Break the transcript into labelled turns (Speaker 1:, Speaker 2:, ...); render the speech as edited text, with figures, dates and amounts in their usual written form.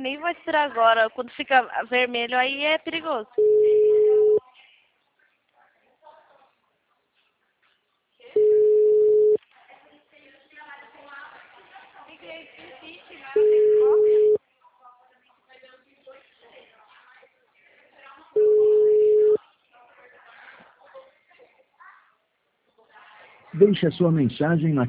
Speaker 1: nem vai tirar agora. Quando fica vermelho, aí é perigoso.
Speaker 2: Deixe a sua mensagem na